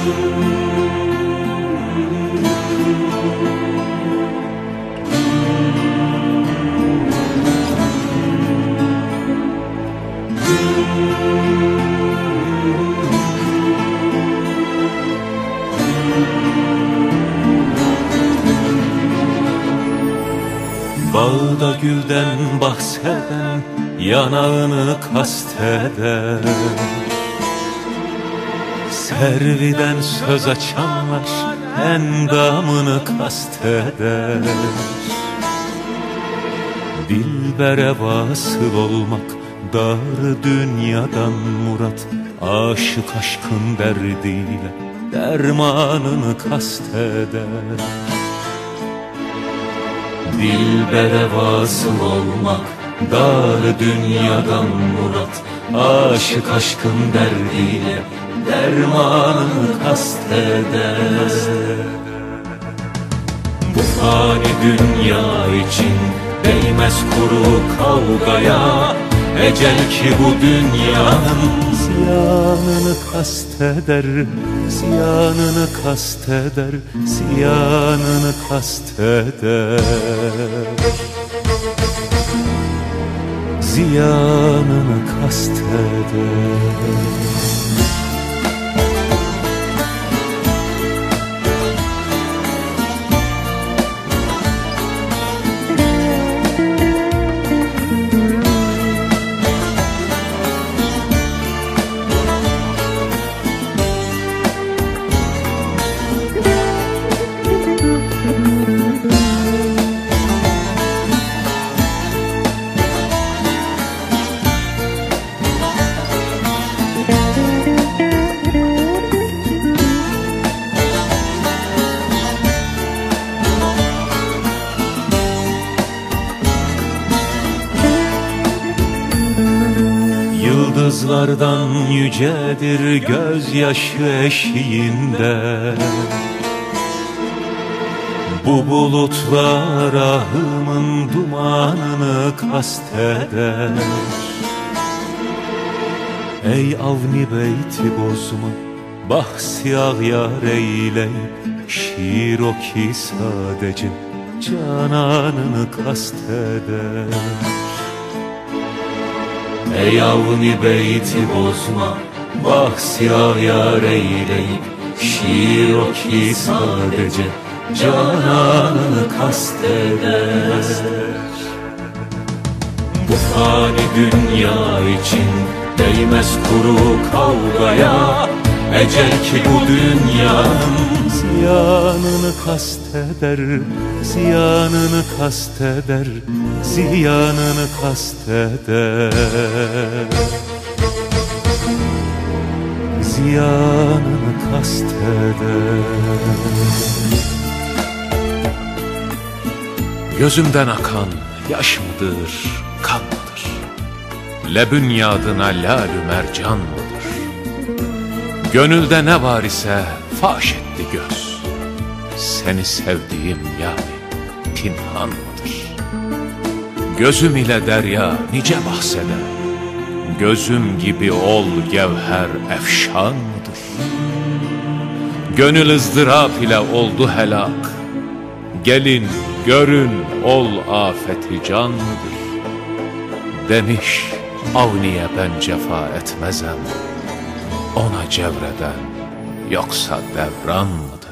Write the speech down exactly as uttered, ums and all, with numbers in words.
Bağda gülden bahseden yanağını kasteder, serviden söz açanlar endamını kasteder. Dilbere vasıl olmak dar dünyadan murat, aşık aşkın derdiyle dermanını kasteder. Dilbere vasıl olmak dar dünyadan murat, aşık aşkın derdiyle dermanını kasteder. Bu fani dünya için değmez kuru kavgaya, ecel ki bu dünyanın ziyanını kasteder, ziyanını kasteder, ziyanını kasteder, ziyanını kasteder. Yıldızlardan yücedir gözyaşı eşiğinde, bu bulutlar ahımın dumanını kasteder. Ey avni beyti bozma, bahsi ağyar eyleyip, şiir o ki sadece cananını kasteder. Ey avni beyti bozma, bahsi ağyar eyleyip, şiir o ki sadece cananını kasteder. Bu fani dünya için değmez kuru kavgaya, ecel ki bu dünyanın ziyanını kasteder, ziyanını kasteder, ziyanını kasteder, ziyanını kasteder. Gözümden akan yaş mıdır, kan mıdır? Lebünyadına lalü mercan mıdır? Gönülde ne var ise faş etti göz. Seni sevdiğim yani pinhan mıdır? Gözüm ile derya nice bahseder, gözüm gibi ol gevher efşan mıdır? Gönül ızdırap ile oldu helak, gelin görün ol afeti can mıdır? Demiş Avni'ye ben cefa etmezem, ona cevreden yoksa devran mıdır?